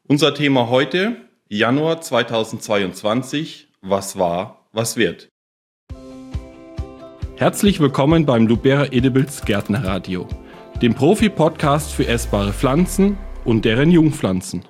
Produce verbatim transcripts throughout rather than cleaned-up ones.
Unser Thema heute, Januar zweitausendzweiundzwanzig, was war, was wird. Herzlich willkommen beim Lubera Edibles Gärtnerradio, dem Profi-Podcast für essbare Pflanzen und deren Jungpflanzen.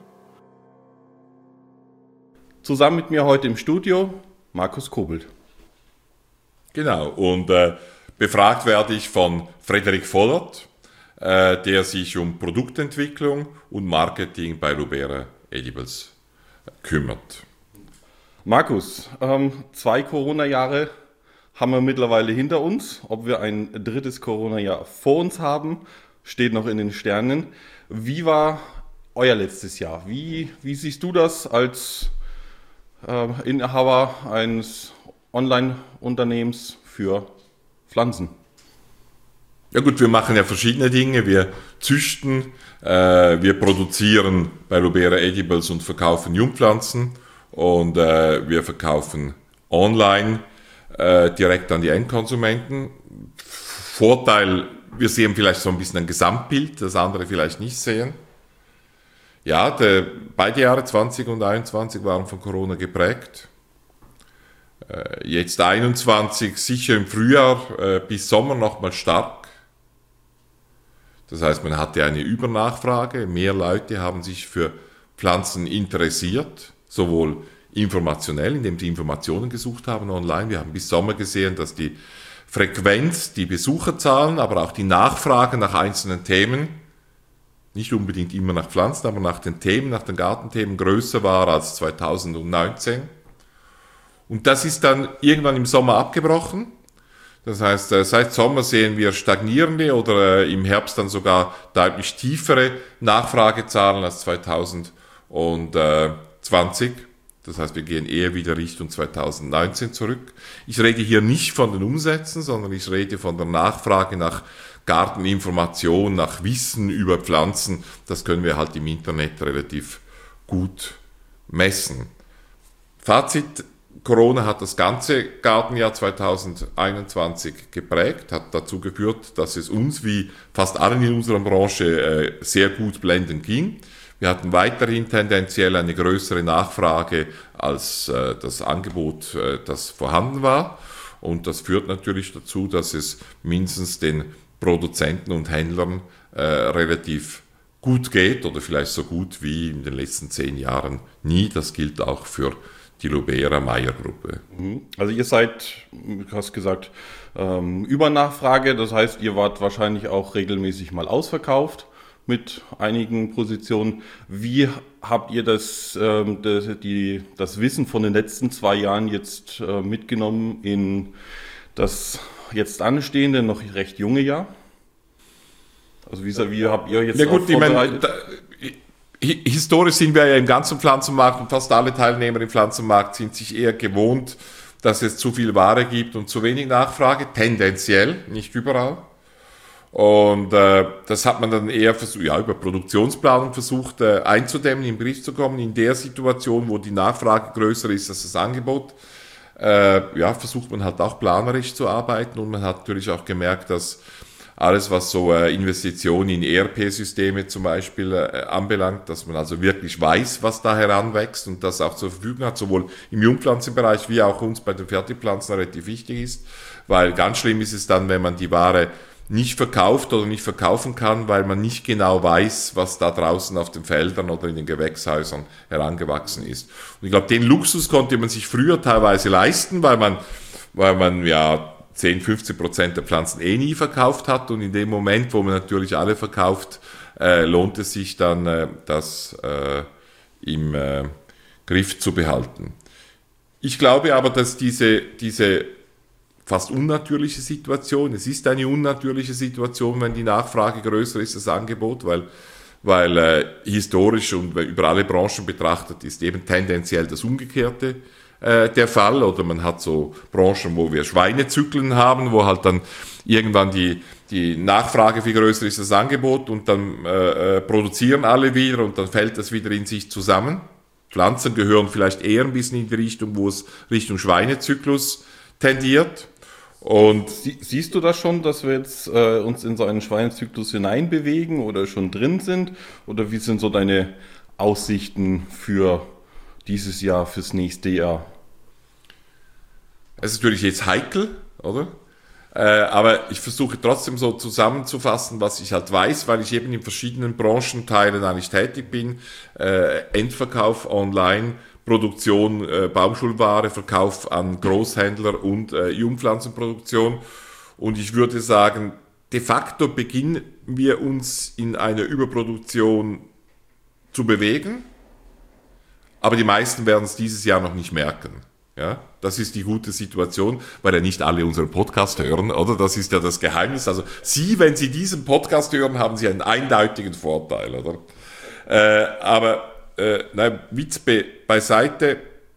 Zusammen mit mir heute im Studio Markus Kobelt. Genau, und äh, befragt werde ich von Frederik Vollert, äh, der sich um Produktentwicklung und Marketing bei Lubera Edibles kümmert. Markus, ähm, zwei Corona-Jahre haben wir mittlerweile hinter uns. Ob wir ein drittes Corona-Jahr vor uns haben, steht noch in den Sternen. Wie war euer letztes Jahr? Wie, wie siehst du das als äh, Inhaber eines Online-Unternehmens für Pflanzen? Ja gut, wir machen ja verschiedene Dinge. Wir züchten, äh, wir produzieren bei Lubera Edibles und verkaufen Jungpflanzen und äh, wir verkaufen online äh, direkt an die Endkonsumenten. Vorteil, wir sehen vielleicht so ein bisschen ein Gesamtbild, das andere vielleicht nicht sehen. Ja, der, beide Jahre zwanzig und einundzwanzig waren von Corona geprägt. Äh, jetzt einundzwanzig sicher im Frühjahr äh, bis Sommer nochmal stark. Das heißt, man hatte eine Übernachfrage, mehr Leute haben sich für Pflanzen interessiert, sowohl informationell, indem sie Informationen gesucht haben online. Wir haben bis Sommer gesehen, dass die Frequenz, die Besucherzahlen, aber auch die Nachfrage nach einzelnen Themen, nicht unbedingt immer nach Pflanzen, aber nach den Themen, nach den Gartenthemen größer war als zweitausendneunzehn. Und das ist dann irgendwann im Sommer abgebrochen. Das heißt, seit Sommer sehen wir stagnierende oder im Herbst dann sogar deutlich tiefere Nachfragezahlen als zweitausendzwanzig. Das heißt, wir gehen eher wieder Richtung zweitausendneunzehn zurück. Ich rede hier nicht von den Umsätzen, sondern ich rede von der Nachfrage nach Garteninformation, nach Wissen über Pflanzen. Das können wir halt im Internet relativ gut messen. Fazit: Corona hat das ganze Gartenjahr zweitausendeinundzwanzig geprägt, hat dazu geführt, dass es uns wie fast allen in unserer Branche äh, sehr gut blendend ging. Wir hatten weiterhin tendenziell eine größere Nachfrage als äh, das Angebot, äh, das vorhanden war. Und das führt natürlich dazu, dass es mindestens den Produzenten und Händlern äh, relativ gut geht oder vielleicht so gut wie in den letzten zehn Jahren nie. Das gilt auch für die Lubera-Meyer-Gruppe. Also ihr seid, du hast gesagt, ähm, Übernachfrage, das heißt, ihr wart wahrscheinlich auch regelmäßig mal ausverkauft mit einigen Positionen. Wie habt ihr das, ähm, das, die, das Wissen von den letzten zwei Jahren jetzt äh, mitgenommen in das jetzt anstehende, noch recht junge Jahr? Also wie, wie habt ihr jetzt ja, gut, vorbereitet? Ich meine, historisch sind wir ja im ganzen Pflanzenmarkt und fast alle Teilnehmer im Pflanzenmarkt sind sich eher gewohnt, dass es zu viel Ware gibt und zu wenig Nachfrage, tendenziell, nicht überall. Und äh, das hat man dann eher versucht, ja, über Produktionsplanung versucht äh, einzudämmen, in den Griff zu kommen. In der Situation, wo die Nachfrage größer ist als das Angebot, äh, ja, versucht man halt auch planerisch zu arbeiten und man hat natürlich auch gemerkt, dass alles, was so äh, Investitionen in E R P-Systeme zum Beispiel äh, anbelangt, dass man also wirklich weiß, was da heranwächst und das auch zur Verfügung hat, sowohl im Jungpflanzenbereich wie auch uns bei den Fertigpflanzen relativ wichtig ist, weil ganz schlimm ist es dann, wenn man die Ware nicht verkauft oder nicht verkaufen kann, weil man nicht genau weiß, was da draußen auf den Feldern oder in den Gewächshäusern herangewachsen ist. Und ich glaube, den Luxus konnte man sich früher teilweise leisten, weil man, weil man ja zehn, fünfzehn Prozent der Pflanzen eh nie verkauft hat und in dem Moment, wo man natürlich alle verkauft, äh, lohnt es sich dann, äh, das äh, im äh, Griff zu behalten. Ich glaube aber, dass diese, diese fast unnatürliche Situation, es ist eine unnatürliche Situation, wenn die Nachfrage größer ist als das Angebot, weil, weil äh, historisch und über alle Branchen betrachtet ist eben tendenziell das Umgekehrte der Fall, oder man hat so Branchen, wo wir Schweinezyklen haben, wo halt dann irgendwann die, die Nachfrage viel größer ist als das Angebot und dann äh, produzieren alle wieder und dann fällt das wieder in sich zusammen. Pflanzen gehören vielleicht eher ein bisschen in die Richtung, wo es Richtung Schweinezyklus tendiert. Und Sie, siehst du das schon, dass wir jetzt äh, uns in so einen Schweinezyklus hineinbewegen oder schon drin sind? Oder wie sind so deine Aussichten für dieses Jahr, fürs nächste Jahr? Es ist natürlich jetzt heikel, oder? Äh, aber ich versuche trotzdem so zusammenzufassen, was ich halt weiß, weil ich eben in verschiedenen Branchenteilen eigentlich tätig bin. Äh, Endverkauf online, Produktion, äh, Baumschulware, Verkauf an Großhändler und äh, Jungpflanzenproduktion. Und ich würde sagen, de facto beginnen wir uns in einer Überproduktion zu bewegen, aber die meisten werden es dieses Jahr noch nicht merken. Ja, das ist die gute Situation, weil ja nicht alle unseren Podcast hören, oder? Das ist ja das Geheimnis. Also Sie, wenn Sie diesen Podcast hören, haben Sie einen eindeutigen Vorteil, oder? Äh, aber, äh, nein, Witz be- beiseite.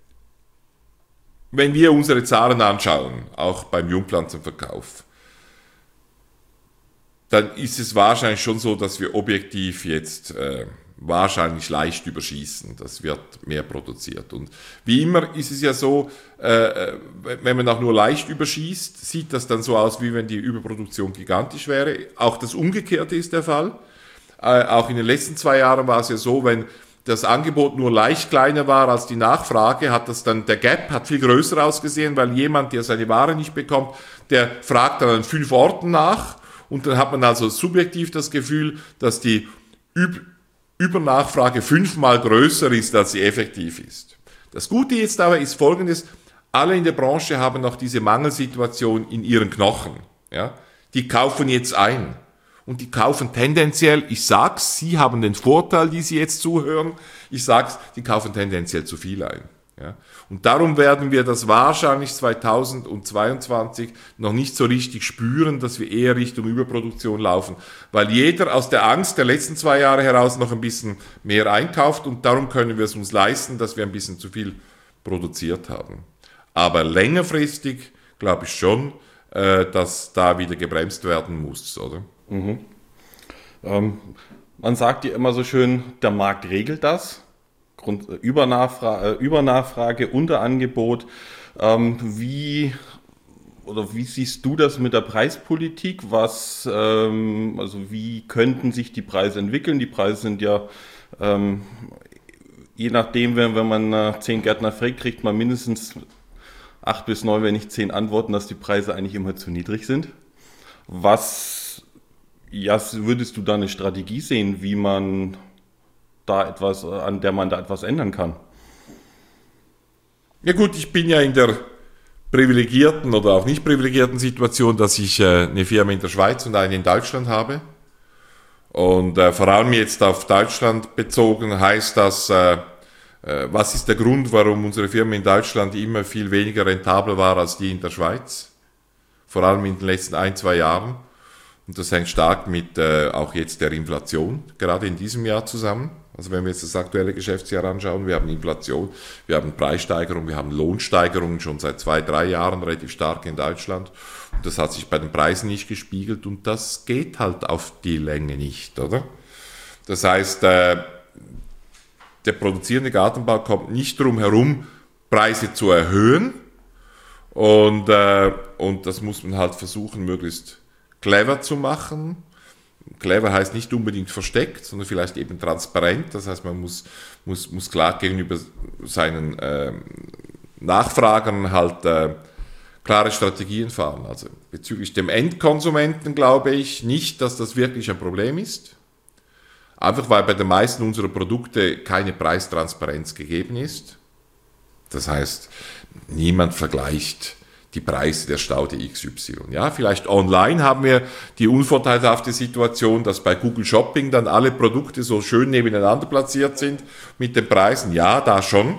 Wenn wir unsere Zahlen anschauen, auch beim Jungpflanzenverkauf, dann ist es wahrscheinlich schon so, dass wir objektiv jetzt äh, wahrscheinlich leicht überschießen. Das wird mehr produziert. Und wie immer ist es ja so, äh, wenn man auch nur leicht überschießt, sieht das dann so aus, wie wenn die Überproduktion gigantisch wäre. Auch das Umgekehrte ist der Fall. Äh, auch in den letzten zwei Jahren war es ja so, wenn das Angebot nur leicht kleiner war als die Nachfrage, hat das dann, der Gap hat viel größer ausgesehen, weil jemand, der seine Ware nicht bekommt, der fragt dann an fünf Orten nach. Und dann hat man also subjektiv das Gefühl, dass die Üb- Übernachfrage fünfmal größer ist, als sie effektiv ist. Das Gute jetzt aber ist Folgendes: Alle in der Branche haben noch diese Mangelsituation in ihren Knochen. Ja? Die kaufen jetzt ein. Und die kaufen tendenziell, ich sag's, Sie haben den Vorteil, die Sie jetzt zuhören, ich sag's, die kaufen tendenziell zu viel ein. Ja? Und darum werden wir das wahrscheinlich zweitausendzweiundzwanzig noch nicht so richtig spüren, dass wir eher Richtung Überproduktion laufen, weil jeder aus der Angst der letzten zwei Jahre heraus noch ein bisschen mehr einkauft und darum können wir es uns leisten, dass wir ein bisschen zu viel produziert haben. Aber längerfristig glaube ich schon, äh, dass da wieder gebremst werden muss, oder? Mhm. Ähm, man sagt ja immer so schön, der Markt regelt das. Grund, Übernachfrage, Übernachfrage, Unterangebot. Ähm, wie oder wie siehst du das mit der Preispolitik? Was, ähm, also wie könnten sich die Preise entwickeln? Die Preise sind ja ähm, je nachdem, wenn, wenn man äh, zehn Gärtner fragt, kriegt man mindestens acht bis neun, wenn nicht zehn Antworten, dass die Preise eigentlich immer zu niedrig sind. Was ja, würdest du da eine Strategie sehen, wie man da etwas, an der man da etwas ändern kann? Ja gut, ich bin ja in der privilegierten oder auch nicht privilegierten Situation, dass ich äh, eine Firma in der Schweiz und eine in Deutschland habe. Und äh, vor allem jetzt auf Deutschland bezogen heißt das, äh, äh, was ist der Grund, warum unsere Firma in Deutschland immer viel weniger rentabel war als die in der Schweiz? Vor allem in den letzten ein, zwei Jahren. Und das hängt stark mit äh, auch jetzt der Inflation, gerade in diesem Jahr zusammen. Also wenn wir jetzt das aktuelle Geschäftsjahr anschauen, wir haben Inflation, wir haben Preissteigerung, wir haben Lohnsteigerungen schon seit zwei, drei Jahren relativ stark in Deutschland. Und das hat sich bei den Preisen nicht gespiegelt und das geht halt auf die Länge nicht, oder? Das heißt, äh, der produzierende Gartenbau kommt nicht drum herum, Preise zu erhöhen und, äh, und das muss man halt versuchen, möglichst clever zu machen. Clever heißt nicht unbedingt versteckt, sondern vielleicht eben transparent. Das heißt, man muss, muss, muss klar gegenüber seinen äh, Nachfragern halt äh, klare Strategien fahren. Also bezüglich dem Endkonsumenten glaube ich nicht, dass das wirklich ein Problem ist. Einfach weil bei den meisten unserer Produkte keine Preistransparenz gegeben ist. Das heißt, niemand vergleicht die Preise der Staude X Y. Ja, vielleicht online haben wir die unvorteilhafte Situation, dass bei Google Shopping dann alle Produkte so schön nebeneinander platziert sind mit den Preisen. Ja, da schon.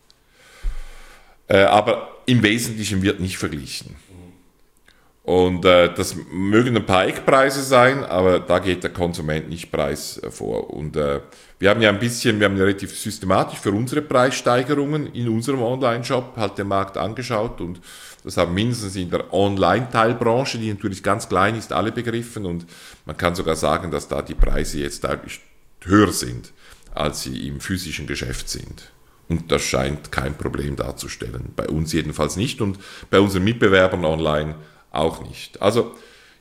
Äh, aber im Wesentlichen wird nicht verglichen. Und äh, das mögen ein paar Eckpreise sein, aber da geht der Konsument nicht Preis äh, vor. Und äh, wir haben ja ein bisschen, wir haben ja relativ systematisch für unsere Preissteigerungen in unserem Online-Shop halt den Markt angeschaut und das haben mindestens in der Online-Teilbranche, die natürlich ganz klein ist, alle begriffen und man kann sogar sagen, dass da die Preise jetzt deutlich höher sind, als sie im physischen Geschäft sind. Und das scheint kein Problem darzustellen. Bei uns jedenfalls nicht und bei unseren Mitbewerbern online auch nicht. Also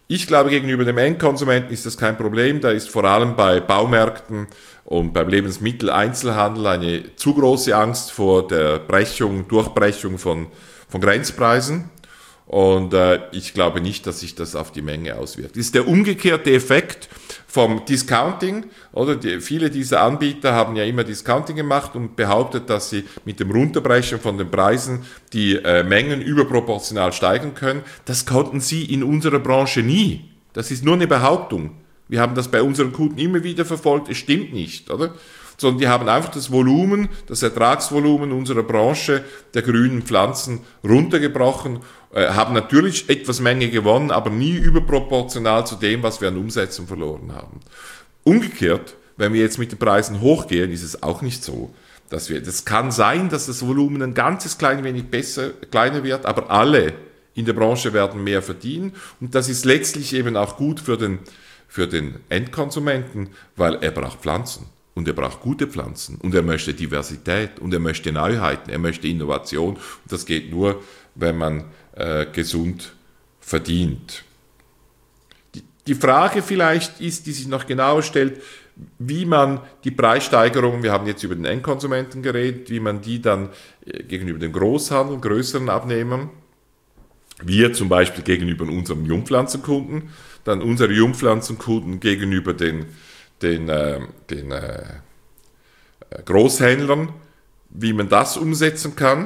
Ich glaube, gegenüber dem Endkonsumenten ist das kein Problem. Da ist vor allem bei Baumärkten und beim Lebensmitteleinzelhandel eine zu große Angst vor der Brechung, Durchbrechung von, von Grenzpreisen. Und äh, ich glaube nicht, dass sich das auf die Menge auswirkt. Das ist der umgekehrte Effekt vom Discounting, oder? Die, viele dieser Anbieter haben ja immer Discounting gemacht und behauptet, dass sie mit dem Runterbrechen von den Preisen die äh, Mengen überproportional steigern können. Das konnten sie in unserer Branche nie. Das ist nur eine Behauptung. Wir haben das bei unseren Kunden immer wieder verfolgt. Es stimmt nicht, oder? Sondern die haben einfach das Volumen, das Ertragsvolumen unserer Branche der grünen Pflanzen runtergebrochen, äh, haben natürlich etwas Menge gewonnen, aber nie überproportional zu dem, was wir an Umsätzen verloren haben. Umgekehrt, wenn wir jetzt mit den Preisen hochgehen, ist es auch nicht so, dass wir, das kann sein, dass das Volumen ein ganzes klein wenig besser, kleiner wird, aber alle in der Branche werden mehr verdienen und das ist letztlich eben auch gut für den, für den Endkonsumenten, weil er braucht Pflanzen. Und er braucht gute Pflanzen und er möchte Diversität und er möchte Neuheiten, er möchte Innovation. Und das geht nur, wenn man äh, gesund verdient. Die, die Frage vielleicht ist, die sich noch genauer stellt, wie man die Preissteigerungen, wir haben jetzt über den Endkonsumenten geredet, wie man die dann äh, gegenüber dem Großhandel, größeren Abnehmern, wir zum Beispiel gegenüber unserem Jungpflanzenkunden, dann unsere Jungpflanzenkunden gegenüber den den, äh, den äh, Großhändlern, wie man das umsetzen kann.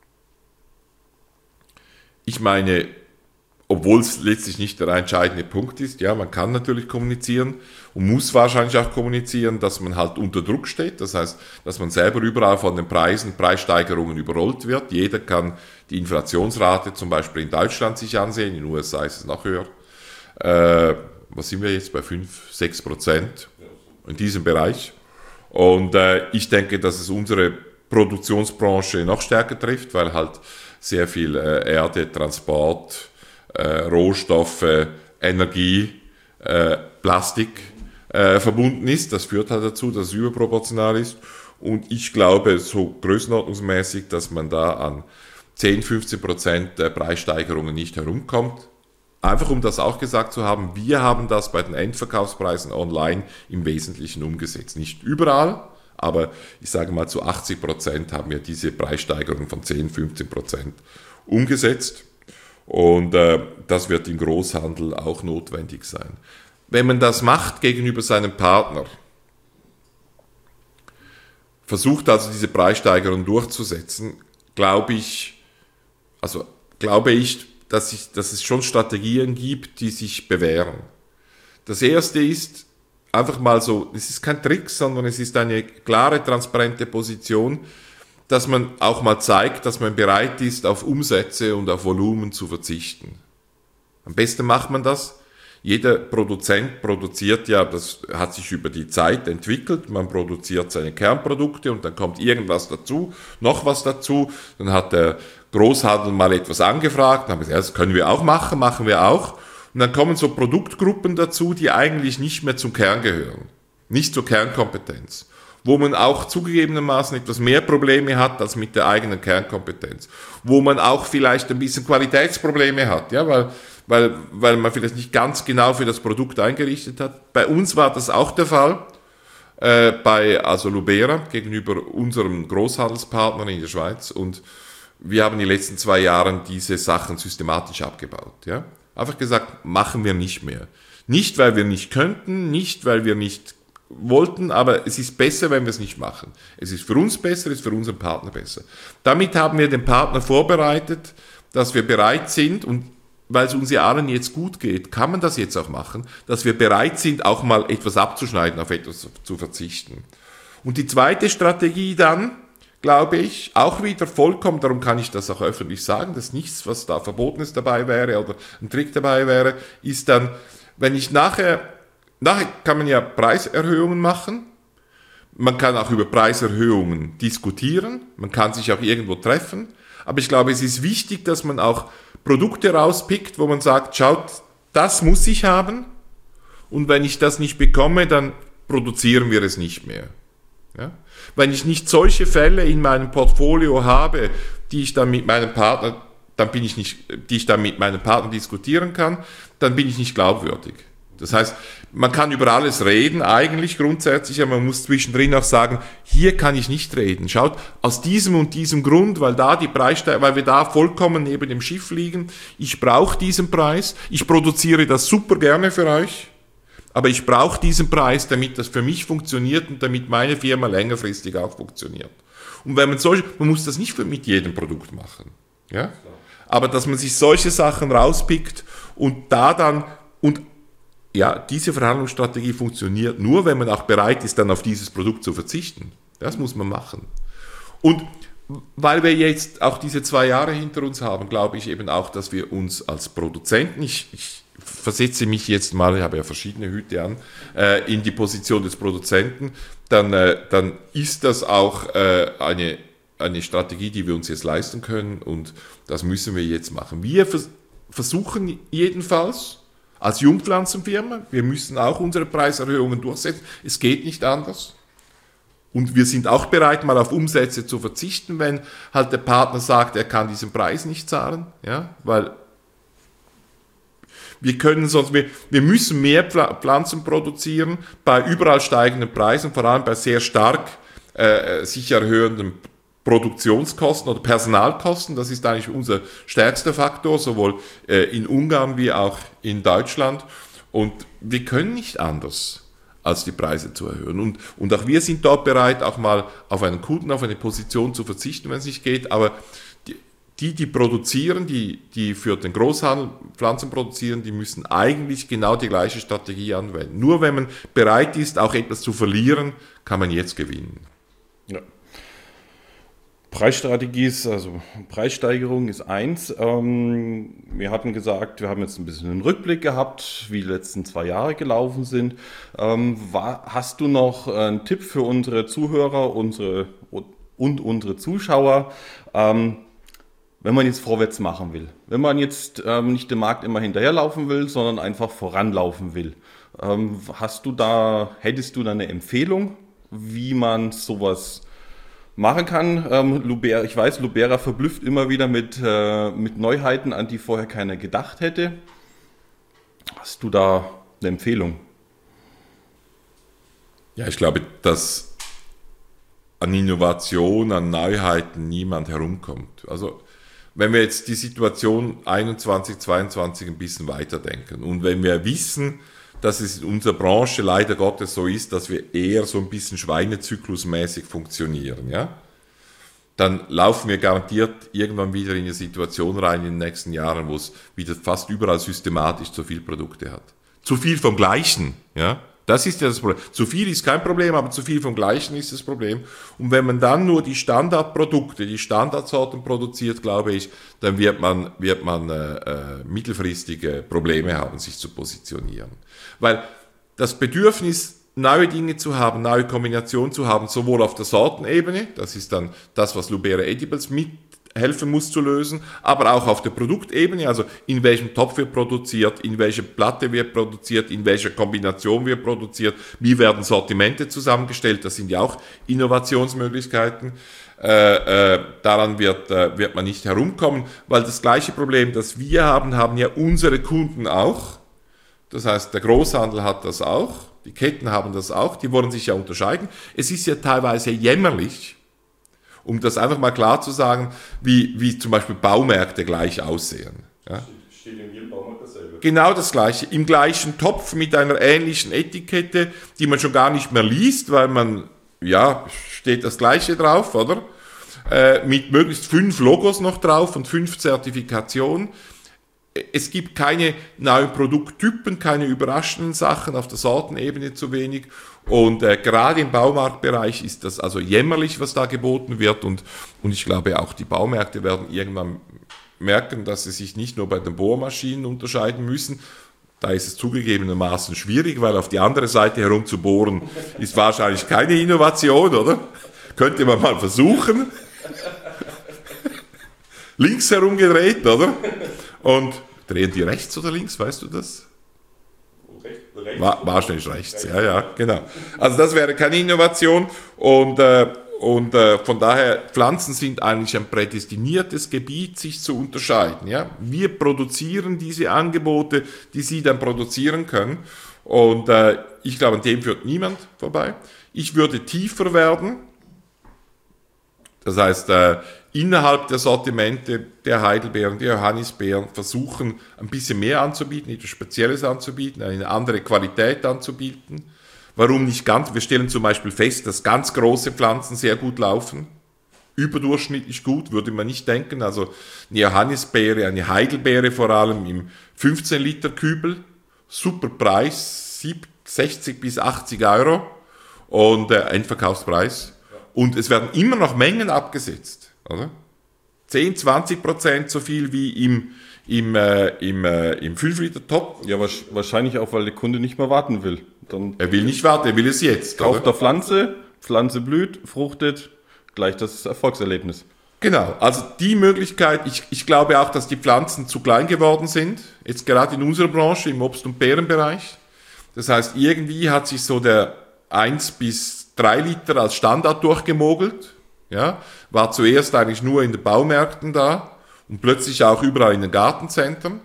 Ich meine, obwohl es letztlich nicht der entscheidende Punkt ist, ja, man kann natürlich kommunizieren und muss wahrscheinlich auch kommunizieren, dass man halt unter Druck steht, das heißt, dass man selber überall von den Preisen, Preissteigerungen überrollt wird. Jeder kann die Inflationsrate zum Beispiel in Deutschland sich ansehen, in den U S A ist es noch höher. Äh, was sind wir jetzt, bei fünf, sechs Prozent in diesem Bereich. Und äh, ich denke, dass es unsere Produktionsbranche noch stärker trifft, weil halt sehr viel äh, Erde, Transport, äh, Rohstoffe, Energie, äh, Plastik äh, verbunden ist. Das führt halt dazu, dass es überproportional ist. Und ich glaube, so größenordnungsmäßig, dass man da an zehn, fünfzehn Prozent der Preissteigerungen nicht herumkommt. Einfach um das auch gesagt zu haben, wir haben das bei den Endverkaufspreisen online im Wesentlichen umgesetzt. Nicht überall, aber ich sage mal zu achtzig Prozent haben wir diese Preissteigerung von zehn, fünfzehn Prozent umgesetzt. Und äh, das wird im Großhandel auch notwendig sein. Wenn man das macht gegenüber seinem Partner, versucht also diese Preissteigerung durchzusetzen, glaube ich, also glaube ich, dass, ich, dass es schon Strategien gibt, die sich bewähren. Das erste ist einfach mal so, es ist kein Trick, sondern es ist eine klare, transparente Position, dass man auch mal zeigt, dass man bereit ist, auf Umsätze und auf Volumen zu verzichten. Am besten macht man das. Jeder Produzent produziert ja, das hat sich über die Zeit entwickelt, man produziert seine Kernprodukte und dann kommt irgendwas dazu, noch was dazu, dann hat der Großhandel mal etwas angefragt, dann haben wir gesagt, das können wir auch machen, machen wir auch. Und dann kommen so Produktgruppen dazu, die eigentlich nicht mehr zum Kern gehören, nicht zur Kernkompetenz, wo man auch zugegebenermaßen etwas mehr Probleme hat als mit der eigenen Kernkompetenz, wo man auch vielleicht ein bisschen Qualitätsprobleme hat, ja, weil, weil, weil man vielleicht nicht ganz genau für das Produkt eingerichtet hat. Bei uns war das auch der Fall, äh, bei also Lubera gegenüber unserem Großhandelspartner in der Schweiz, und wir haben die letzten zwei Jahre diese Sachen systematisch abgebaut. Ja? Einfach gesagt, machen wir nicht mehr. Nicht, weil wir nicht könnten, nicht, weil wir nicht wollten, aber es ist besser, wenn wir es nicht machen. Es ist für uns besser, es ist für unseren Partner besser. Damit haben wir den Partner vorbereitet, dass wir bereit sind, und weil es uns ja allen jetzt gut geht, kann man das jetzt auch machen, dass wir bereit sind, auch mal etwas abzuschneiden, auf etwas zu verzichten. Und die zweite Strategie dann, glaube ich, auch wieder vollkommen, darum kann ich das auch öffentlich sagen, dass nichts, was da Verbotenes dabei wäre oder ein Trick dabei wäre, ist dann, wenn ich nachher, nachher kann man ja Preiserhöhungen machen, man kann auch über Preiserhöhungen diskutieren, man kann sich auch irgendwo treffen, aber ich glaube, es ist wichtig, dass man auch Produkte rauspickt, wo man sagt, schaut, das muss ich haben, und wenn ich das nicht bekomme, dann produzieren wir es nicht mehr. Ja? Wenn ich nicht solche Fälle in meinem Portfolio habe, die ich dann mit meinem Partner dann bin ich nicht, die ich dann mit meinem Partner diskutieren kann, dann bin ich nicht glaubwürdig. Das heißt, man kann über alles reden, eigentlich grundsätzlich, aber man muss zwischendrin auch sagen, hier kann ich nicht reden. Schaut, aus diesem und diesem Grund, weil da die Preissteigerung, weil wir da vollkommen neben dem Schiff liegen, ich brauche diesen Preis, ich produziere das super gerne für euch, aber ich brauche diesen Preis, damit das für mich funktioniert und damit meine Firma längerfristig auch funktioniert. Und wenn man solche, man muss das nicht mit jedem Produkt machen, ja? Aber dass man sich solche Sachen rauspickt und da dann, und ja, diese Verhandlungsstrategie funktioniert nur, wenn man auch bereit ist, dann auf dieses Produkt zu verzichten. Das muss man machen. Und weil wir jetzt auch diese zwei Jahre hinter uns haben, glaube ich eben auch, dass wir uns als Produzenten, ich, ich versetze mich jetzt mal, ich habe ja verschiedene Hüte an, äh, in die Position des Produzenten, dann, äh, dann ist das auch äh, eine, eine Strategie, die wir uns jetzt leisten können und das müssen wir jetzt machen. Wir vers- versuchen jedenfalls, als Jungpflanzenfirma, wir müssen auch unsere Preiserhöhungen durchsetzen. Es geht nicht anders. Und wir sind auch bereit, mal auf Umsätze zu verzichten, wenn halt der Partner sagt, er kann diesen Preis nicht zahlen. Ja, weil wir können sonst, wir, wir müssen mehr Pflanzen produzieren bei überall steigenden Preisen, vor allem bei sehr stark äh, sich erhöhenden Produktionskosten oder Personalkosten, das ist eigentlich unser stärkster Faktor, sowohl äh, in Ungarn wie auch in Deutschland. Und wir können nicht anders, als die Preise zu erhöhen. Und, und auch wir sind dort bereit, auch mal auf einen Kunden, auf eine Position zu verzichten, wenn es nicht geht. Aber die, die, die produzieren, die, die für den Großhandel Pflanzen produzieren, die müssen eigentlich genau die gleiche Strategie anwenden. Nur wenn man bereit ist, auch etwas zu verlieren, kann man jetzt gewinnen. Ja. Preisstrategie ist, also Preissteigerung ist eins. Ähm, wir hatten gesagt, wir haben jetzt ein bisschen einen Rückblick gehabt, wie die letzten zwei Jahre gelaufen sind. Ähm, war, hast du noch einen Tipp für unsere Zuhörer unsere, und unsere Zuschauer, ähm, wenn man jetzt vorwärts machen will? Wenn man jetzt ähm, nicht dem Markt immer hinterherlaufen will, sondern einfach voranlaufen will. Ähm, hast du da, hättest du da eine Empfehlung, wie man sowas machen kann? Ähm, Lubera, ich weiß, Lubera verblüfft immer wieder mit, äh, mit Neuheiten, an die vorher keiner gedacht hätte. Hast du da eine Empfehlung? Ja, ich glaube, dass an Innovation, an Neuheiten niemand herumkommt. Also wenn wir jetzt die Situation einundzwanzig, zweiundzwanzig ein bisschen weiterdenken und wenn wir wissen, dass es in unserer Branche leider Gottes so ist, dass wir eher so ein bisschen schweinezyklusmäßig funktionieren, ja, dann laufen wir garantiert irgendwann wieder in eine Situation rein in den nächsten Jahren, wo es wieder fast überall systematisch zu viel Produkte hat. Zu viel vom Gleichen, ja. Das ist ja das Problem. Zu viel ist kein Problem, aber zu viel vom Gleichen ist das Problem. Und wenn man dann nur die Standardprodukte, die Standardsorten produziert, glaube ich, dann wird man, wird man äh, äh, mittelfristige Probleme haben, sich zu positionieren. Weil das Bedürfnis, neue Dinge zu haben, neue Kombinationen zu haben, sowohl auf der Sortenebene, das ist dann das, was Lubera Edibles mithelfen muss zu lösen, aber auch auf der Produktebene, also in welchem Topf wird produziert, in welcher Platte wird produziert, in welcher Kombination wird produziert, wie werden Sortimente zusammengestellt, das sind ja auch Innovationsmöglichkeiten. Äh, äh, daran wird, äh, wird man nicht herumkommen, weil das gleiche Problem, das wir haben, haben ja unsere Kunden auch. Das heißt, der Großhandel hat das auch, die Ketten haben das auch, die wollen sich ja unterscheiden. Es ist ja teilweise jämmerlich, um das einfach mal klar zu sagen, wie, wie zum Beispiel Baumärkte gleich aussehen. Ja? Steht in jedem Baumarkt dasselbe. Genau das Gleiche, im gleichen Topf mit einer ähnlichen Etikette, die man schon gar nicht mehr liest, weil man, ja, steht das Gleiche drauf, oder? Äh, mit möglichst fünf Logos noch drauf und fünf Zertifikationen. Es gibt keine neuen Produkttypen, keine überraschenden Sachen, auf der Sortenebene zu wenig. Und äh, gerade im Baumarktbereich ist das also jämmerlich, was da geboten wird. Und, und ich glaube, auch die Baumärkte werden irgendwann merken, dass sie sich nicht nur bei den Bohrmaschinen unterscheiden müssen. Da ist es zugegebenermaßen schwierig, weil auf die andere Seite herum zu bohren ist wahrscheinlich keine Innovation, oder? Könnte man mal versuchen. Links herum gedreht, oder? Und drehen die rechts oder links, weißt du das? Rechts. War, wahrscheinlich rechts, ja, ja, genau. Also das wäre keine Innovation und, äh, und äh, von daher, Pflanzen sind eigentlich ein prädestiniertes Gebiet, sich zu unterscheiden. Ja? Wir produzieren diese Angebote, die sie dann produzieren können. Und äh, ich glaube, an dem führt niemand vorbei. Ich würde tiefer werden. Das heißt, äh, innerhalb der Sortimente der Heidelbeeren, der Johannisbeeren versuchen, ein bisschen mehr anzubieten, etwas Spezielles anzubieten, eine andere Qualität anzubieten. Warum nicht ganz? Wir stellen zum Beispiel fest, dass ganz große Pflanzen sehr gut laufen. Überdurchschnittlich gut, würde man nicht denken. Also eine Johannisbeere, eine Heidelbeere vor allem im fünfzehn Liter Kübel. Super Preis, sechzig bis achtzig Euro und äh, Endverkaufspreis. Und es werden immer noch Mengen abgesetzt, oder? zehn, zwanzig Prozent so viel wie im, im, äh, im, äh, im fünf Liter Top. Ja, wahrscheinlich auch, weil der Kunde nicht mehr warten will. Dann er will nicht warten, er will es jetzt. Kauft er Pflanze, Pflanze blüht, fruchtet, gleich das Erfolgserlebnis. Genau, also die Möglichkeit, ich, ich glaube auch, dass die Pflanzen zu klein geworden sind, jetzt gerade in unserer Branche, im Obst- und Beerenbereich. Das heißt, irgendwie hat sich so der eins bis drei Liter als Standard durchgemogelt, ja, war zuerst eigentlich nur in den Baumärkten da und plötzlich auch überall in den Gartenzentren.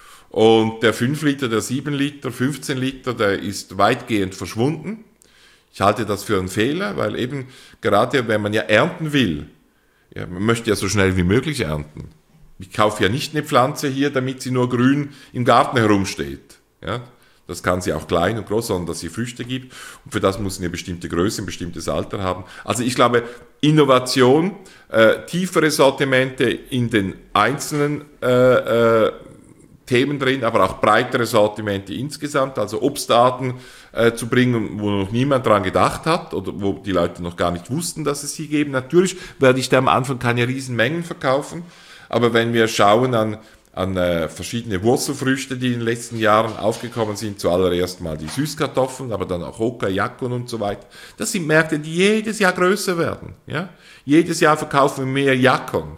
Und der fünf Liter, der sieben Liter, fünfzehn Liter, der ist weitgehend verschwunden. Ich halte das für einen Fehler, weil eben gerade wenn man ja ernten will, ja, man möchte ja so schnell wie möglich ernten. Ich kaufe ja nicht eine Pflanze hier, damit sie nur grün im Garten herumsteht. Ja, das kann sie auch klein und groß, sondern dass sie Früchte gibt. Und für das muss sie eine bestimmte Größe, ein bestimmtes Alter haben. Also ich glaube, Innovation, äh, tiefere Sortimente in den einzelnen äh, äh, Themen drin, aber auch breitere Sortimente insgesamt, also Obstarten äh, zu bringen, wo noch niemand dran gedacht hat oder wo die Leute noch gar nicht wussten, dass es sie geben. Natürlich werde ich da am Anfang keine riesen Mengen verkaufen, aber wenn wir schauen an, an äh, verschiedene Wurzelfrüchte, die in den letzten Jahren aufgekommen sind, zuallererst mal die Süßkartoffeln, aber dann auch Oka, Yakon und so weiter, das sind Märkte, die jedes Jahr größer werden. Ja? Jedes Jahr verkaufen wir mehr Yakon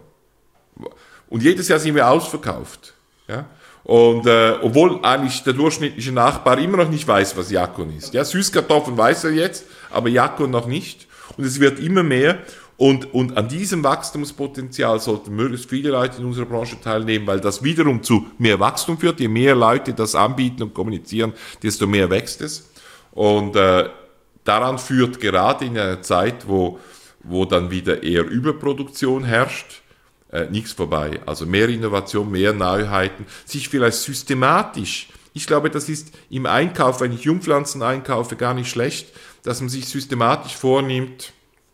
und jedes Jahr sind wir ausverkauft. Ja? Und äh, obwohl eigentlich der durchschnittliche Nachbar immer noch nicht weiß, was Yakon ist. Ja, Süßkartoffeln weiß er jetzt, aber Yakon noch nicht. Und es wird immer mehr. Und, und an diesem Wachstumspotenzial sollten möglichst viele Leute in unserer Branche teilnehmen, weil das wiederum zu mehr Wachstum führt. Je mehr Leute das anbieten und kommunizieren, desto mehr wächst es. Und äh, daran führt gerade in einer Zeit, wo, wo dann wieder eher Überproduktion herrscht, Äh, nichts vorbei. Also mehr Innovation, mehr Neuheiten, sich vielleicht systematisch, ich glaube, das ist im Einkauf, wenn ich Jungpflanzen einkaufe, gar nicht schlecht, dass man sich systematisch vornimmt,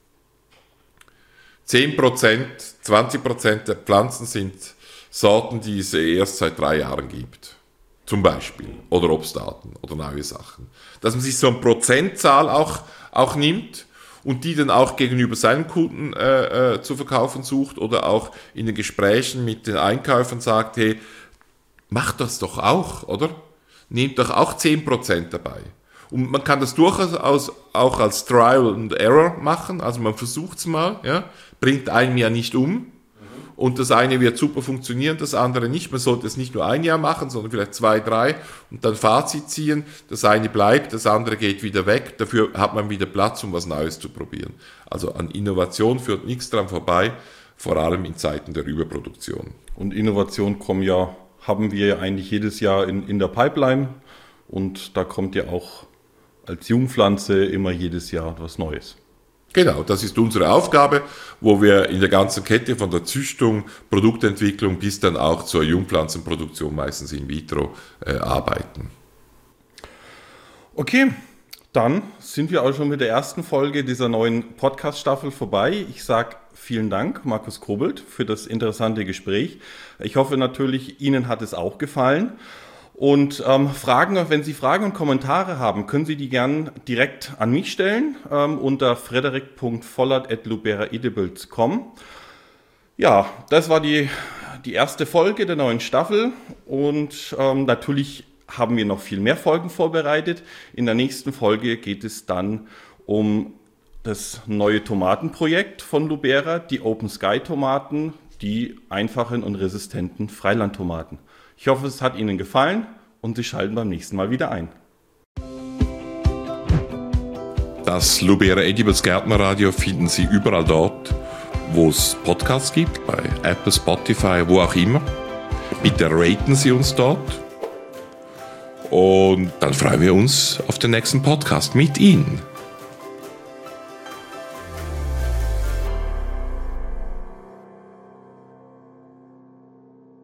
zehn Prozent, zwanzig Prozent der Pflanzen sind Sorten, die es erst seit drei Jahren gibt. Zum Beispiel. Oder Obstarten oder neue Sachen. Dass man sich so eine Prozentzahl auch, auch nimmt, und die dann auch gegenüber seinen Kunden äh, äh, zu verkaufen sucht oder auch in den Gesprächen mit den Einkäufern sagt, hey, macht das doch auch, oder? Nehmt doch auch zehn Prozent dabei. Und man kann das durchaus auch als Trial and Error machen, also man versucht es mal, ja? Bringt einem ja nicht um. Und das eine wird super funktionieren, das andere nicht. Man sollte es nicht nur ein Jahr machen, sondern vielleicht zwei, drei und dann Fazit ziehen. Das eine bleibt, das andere geht wieder weg. Dafür hat man wieder Platz, um was Neues zu probieren. Also an Innovation führt nichts dran vorbei, vor allem in Zeiten der Überproduktion. Und Innovation kommen ja, haben wir ja eigentlich jedes Jahr in, in der Pipeline. Und da kommt ja auch als Jungpflanze immer jedes Jahr was Neues. Genau, das ist unsere Aufgabe, wo wir in der ganzen Kette von der Züchtung, Produktentwicklung bis dann auch zur Jungpflanzenproduktion, meistens in vitro, äh, arbeiten. Okay, dann sind wir auch schon mit der ersten Folge dieser neuen Podcast-Staffel vorbei. Ich sage vielen Dank, Markus Kobelt, für das interessante Gespräch. Ich hoffe natürlich, Ihnen hat es auch gefallen. Und ähm, Fragen, wenn Sie Fragen und Kommentare haben, können Sie die gern direkt an mich stellen ähm, unter frederik punkt vollert at lubera edibles punkt com. Ja, das war die, die erste Folge der neuen Staffel und ähm, natürlich haben wir noch viel mehr Folgen vorbereitet. In der nächsten Folge geht es dann um das neue Tomatenprojekt von Lubera, die Open Sky Tomaten, die einfachen und resistenten Freilandtomaten. Ich hoffe, es hat Ihnen gefallen und Sie schalten beim nächsten Mal wieder ein. Das Lubera Edibles Gärtnerradio finden Sie überall dort, wo es Podcasts gibt, bei Apple, Spotify, wo auch immer. Bitte raten Sie uns dort. Und dann freuen wir uns auf den nächsten Podcast mit Ihnen.